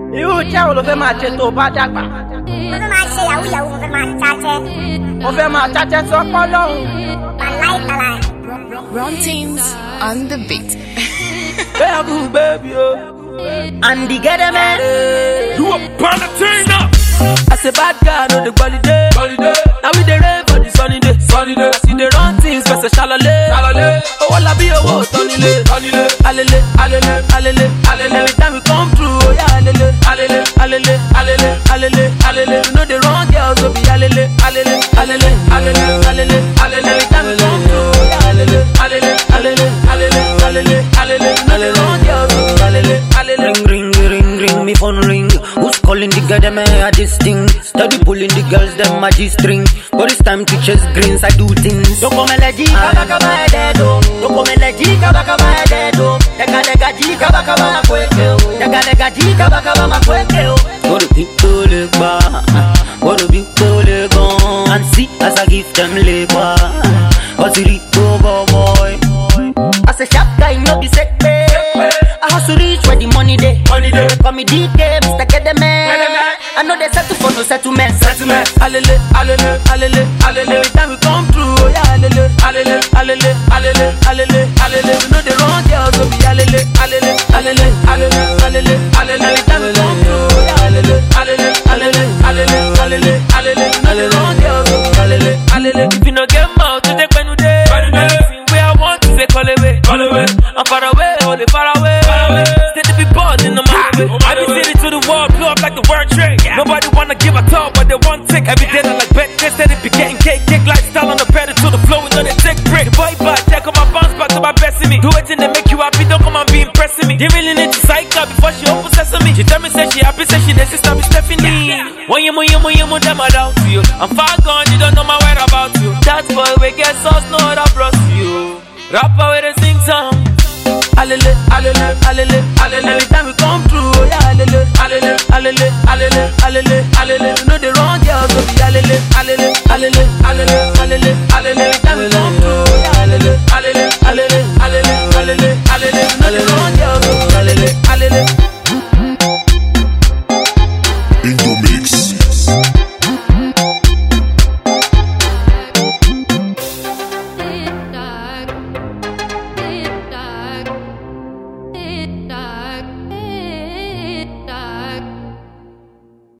Irú iṣẹ́ wo ló fẹ́ máa ṣe tó bá dàgbà? Mo fẹ́ máa ṣe yahoo, mo fẹ́ máa ṣáṣẹ́. Mo fẹ́ máa ṣáṣẹ́ sọ́pọ́ lọ́hùn. Wàláì. Ron Teams on the beat. Baby, And the get man. You a burner turn up. I say bad guy, no the quality. Now we the rave for the sunny day. I see the run things, but say shalale. Oh, all I be a wo, tonile. Alele. Every time we come through, oh yeah, alele. You know the wrong girls, so be alele. Every time we come through, oh yeah, alele. You know the wrong girls, so be alele. Ring, me phone ring. Who's calling the guy, them at this thing? Steady pulling the girls, them my G-string. But it's time to chase greens, I do things. Don't come elegy, kabakaba dedo. Don't come elegy, kabakaba dedo. Lega G, kabakaba makweke. Lega G, kabakaba makweke. Go to people leg bar, go to people leg on. And see as I give them leg bar. Cause it go boy. As a sharp guy, no be sick, I have to reach where the money day. Call me DK, Mr. Kedeman. I know they settle for no settlement. Alele. Every time we come through, oh yeah, alele. You know the wrong girls, so be alele. Every time we come through, oh yeah, alele. You know the wrong girls, so be alele. If you no get mouth, you take when you day. Anything where I want to say, call away. I'm far away, only far away. Stay to be bored in the market. I be sitting to the wall, blow up like the World Trade. Nobody wanna give a talk, but they want take. Every day I like bet, they steady be getting cake lifestyle on the pedal to the flow, we know they take break. The boy back, check on my bounce back to my best in me. Do it and they make you happy, don't come and be impressing me. They really need to psych up before she open sesame. She tell me say she happy, say she next sister be Stephanie. When you them I doubt you. I'm far gone, you don't know my whereabouts you. That boy we get sauce, no other bros you. Rapper with a sing song. Alele. Every time we come through, oh yeah, alele. You know the wrong girls, so be alele. Every time we